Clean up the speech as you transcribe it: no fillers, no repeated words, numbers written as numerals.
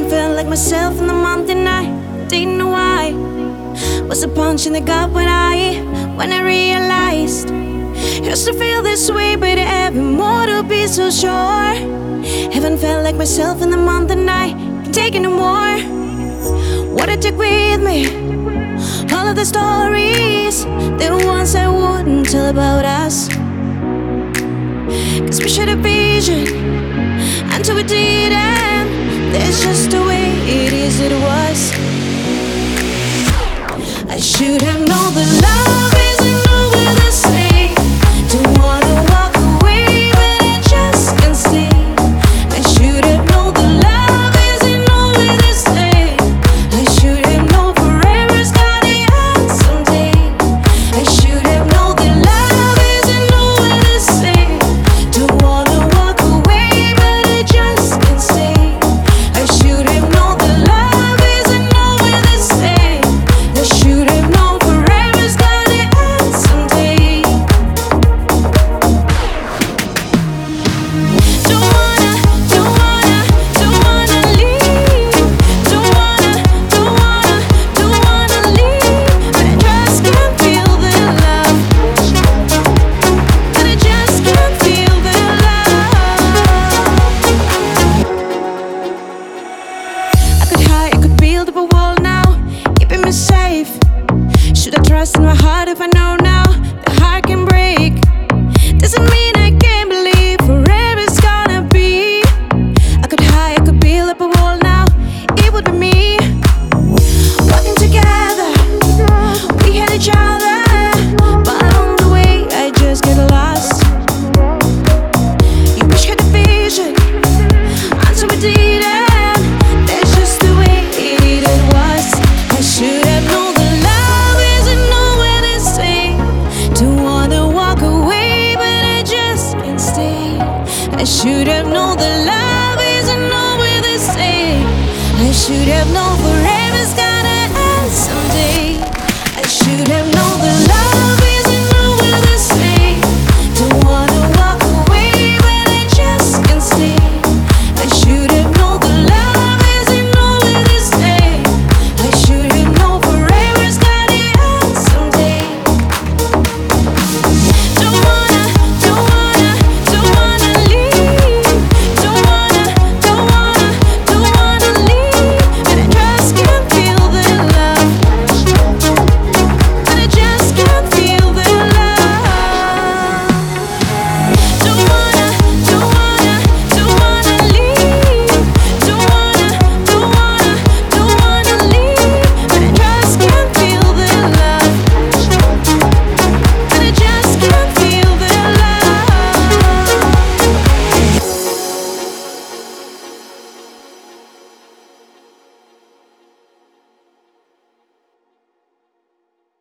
Haven't felt like myself in the month and I didn't know why. Was a punch in the gut when I realized used to feel this way, but having more to be so sure. Haven't felt like myself in the month and I can't take it no more. What I took with me, all of the stories, the ones I wouldn't tell about us. Cause we shared a vision until we didn't. That's just the way it is, it was. I should have known that love isn't always the same. Don't wanna walk away, but I just can't stay. I should have known that love isn't always the same. I should have known forever's gotta end someday. I should have known that love isn't always the same. Don't wanna walk away, but I just can't stay. I should have known that love isn't always the same. I should have known forever's gotta end someday. Don't wanna leave. Don't wanna leave. But I just can't feel the love. But I just can't feel the love. I could hide, I could build up a wall now, keeping me safe. Should I trust in my heart if I know now the heart can break? Doesn't mean I can't believe forever's gonna be. I could hide, I could build up a wall now, it would be me. Walking together, we had each other, but on the way I just get lost. You wish you had a vision until we didn't. That's just the way it was. I should have known that love isn't always the same. Don't wanna walk away, but I just can't stay. I should have known that love isn't always the same. I should have known forever's gotta end someday. I should have known